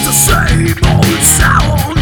the same old sound.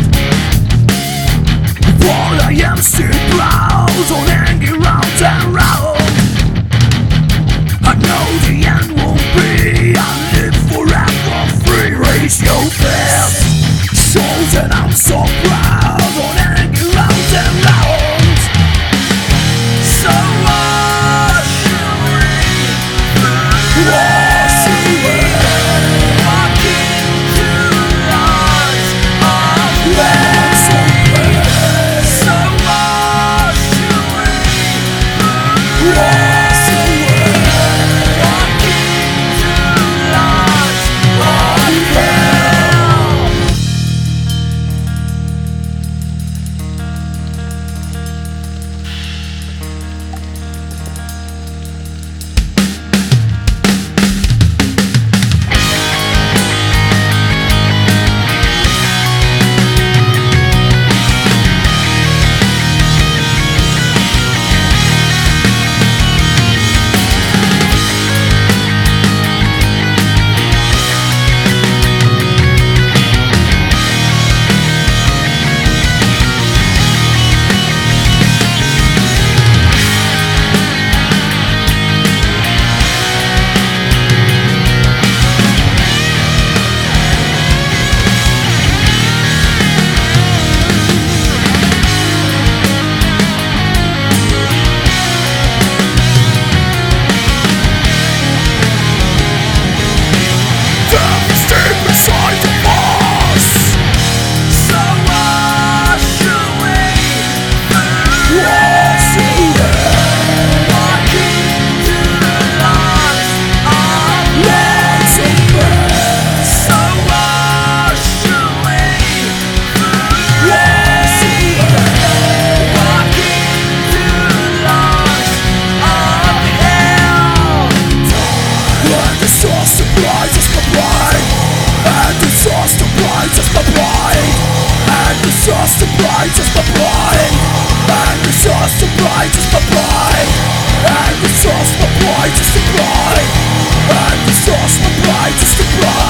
While I am still proud on hanging round and round. I know the end won't be, I live forever free. Raise your fist, show that I'm so proud on hanging round and round. So what should we wash away? Walking to the light of love. So what should we wash away? Walking to the light of hell. Surprises my pride, and disaster surprises my pride, and disaster surprises my pride, and disaster surprises my pride, and disaster surprises the pride, and disaster surprises the pride.